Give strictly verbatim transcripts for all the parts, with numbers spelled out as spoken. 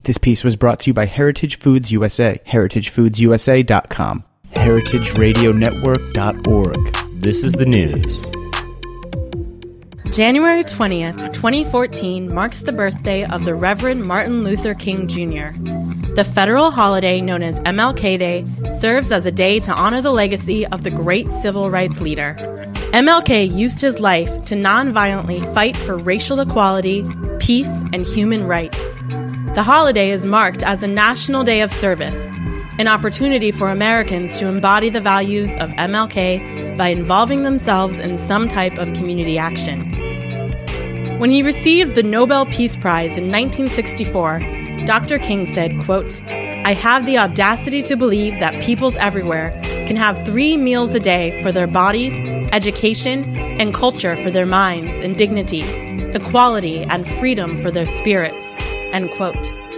This piece was brought to you by Heritage Foods U S A, heritage foods u s a dot com, heritage radio network dot org. This is the news. January twentieth, twenty fourteen marks the birthday of the Reverend Martin Luther King Junior The federal holiday known as M L K Day serves as a day to honor the legacy of the great civil rights leader. M L K used his life to non-violently fight for racial equality, peace, and human rights. The holiday is marked as a National Day of Service, an opportunity for Americans to embody the values of M L K by involving themselves in some type of community action. When he received the Nobel Peace Prize in nineteen sixty-four, Doctor King said, quote, "I have the audacity to believe that peoples everywhere can have three meals a day for their bodies, education, and culture for their minds, and dignity, equality, and freedom for their spirits." End quote.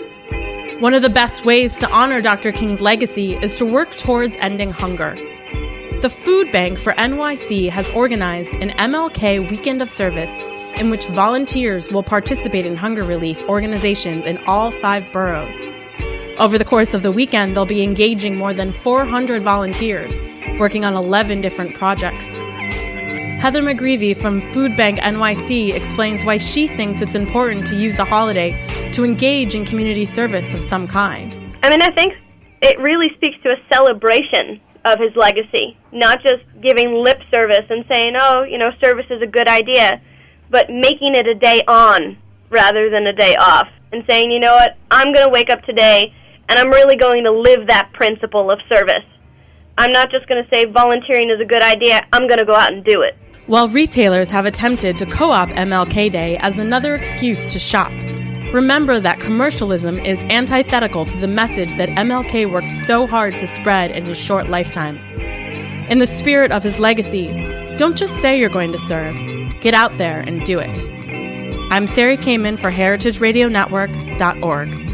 One of the best ways to honor Doctor King's legacy is to work towards ending hunger. The Food Bank for N Y C has organized an M L K Weekend of Service in which volunteers will participate in hunger relief organizations in all five boroughs. Over the course of the weekend, they'll be engaging more than four hundred volunteers, working on eleven different projects. Heather McGreevy from Food Bank N Y C explains why she thinks it's important to use the holiday to engage in community service of some kind. I mean, I think it really speaks to a celebration of his legacy, not just giving lip service and saying, oh, you know, service is a good idea, but making it a day on rather than a day off, and saying, you know what, I'm going to wake up today and I'm really going to live that principle of service. I'm not just going to say volunteering is a good idea, I'm going to go out and do it. While retailers have attempted to co-opt M L K Day as another excuse to shop, remember that commercialism is antithetical to the message that M L K worked so hard to spread in his short lifetime. In the spirit of his legacy, don't just say you're going to serve. Get out there and do it. I'm Sari Kamen for heritage radio network dot org.